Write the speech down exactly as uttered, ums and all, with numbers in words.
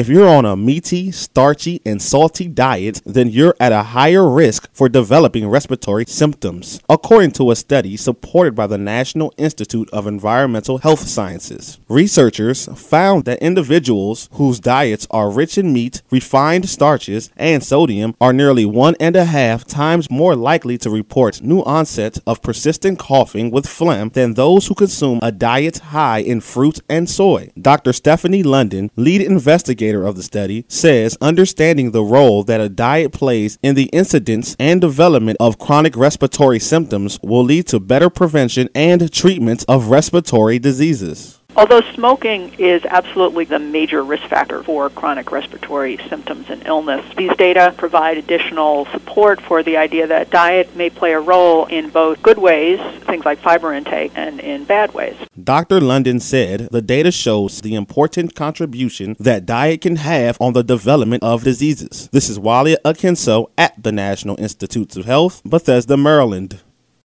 If you're on a meaty, starchy, and salty diet, then you're at a higher risk for developing respiratory symptoms, according to a study supported by the National Institute of Environmental Health Sciences. Researchers found that individuals whose diets are rich in meat, refined starches, and sodium are nearly one and a half times more likely to report new onset of persistent coughing with phlegm than those who consume a diet high in fruit and soy. Doctor Stephanie London, lead investigator of the study, says understanding the role that a diet plays in the incidence and development of chronic respiratory symptoms will lead to better prevention and treatment of respiratory diseases. Although smoking is absolutely the major risk factor for chronic respiratory symptoms and illness, these data provide additional support for the idea that diet may play a role in both good ways, things like fiber intake, and in bad ways. Doctor London said the data shows the important contribution that diet can have on the development of diseases. This is Wally Akinso at the National Institutes of Health, Bethesda, Maryland.